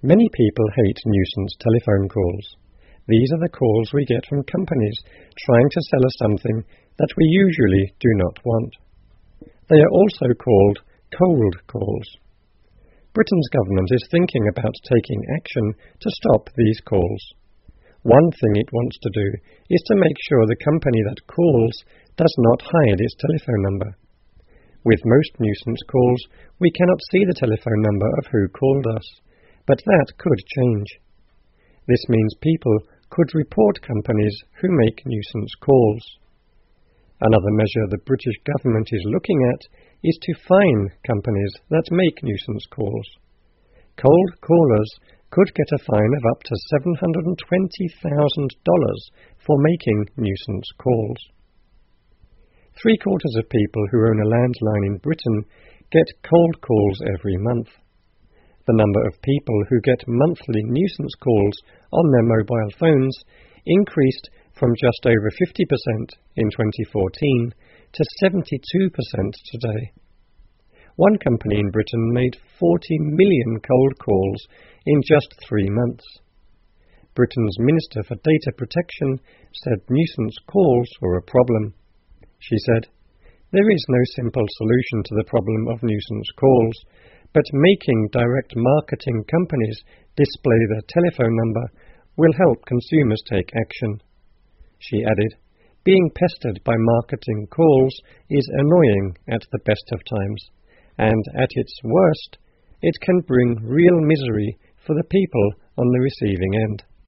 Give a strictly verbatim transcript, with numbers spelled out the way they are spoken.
Many people hate nuisance telephone calls. These are the calls we get from companies trying to sell us something that we usually do not want. They are also called cold calls. Britain's government is thinking about taking action to stop these calls. One thing it wants to do is to make sure the company that calls does not hide its telephone number. With most nuisance calls, we cannot see the telephone number of who called us, but that could change. This means people could report companies who make nuisance calls. Another measure the British government is looking at is to fine companies that make nuisance calls. Cold callers could get a fine of up to seven hundred twenty thousand dollars for making nuisance calls. Three quarters of people who own a landline in Britain get cold calls every month. The number of people who get monthly nuisance calls on their mobile phones increased from just over fifty percent in twenty fourteen to seventy-two percent today. One company in Britain made forty million cold calls in just three months. Britain's Minister for Data Protection said nuisance calls were a problem. She said, "There is no simple solution to the problem of nuisance calls, but making direct marketing companies display their telephone number will help consumers take action." She added, "Being pestered by marketing calls is annoying at the best of times, and at its worst, it can bring real misery for the people on the receiving end."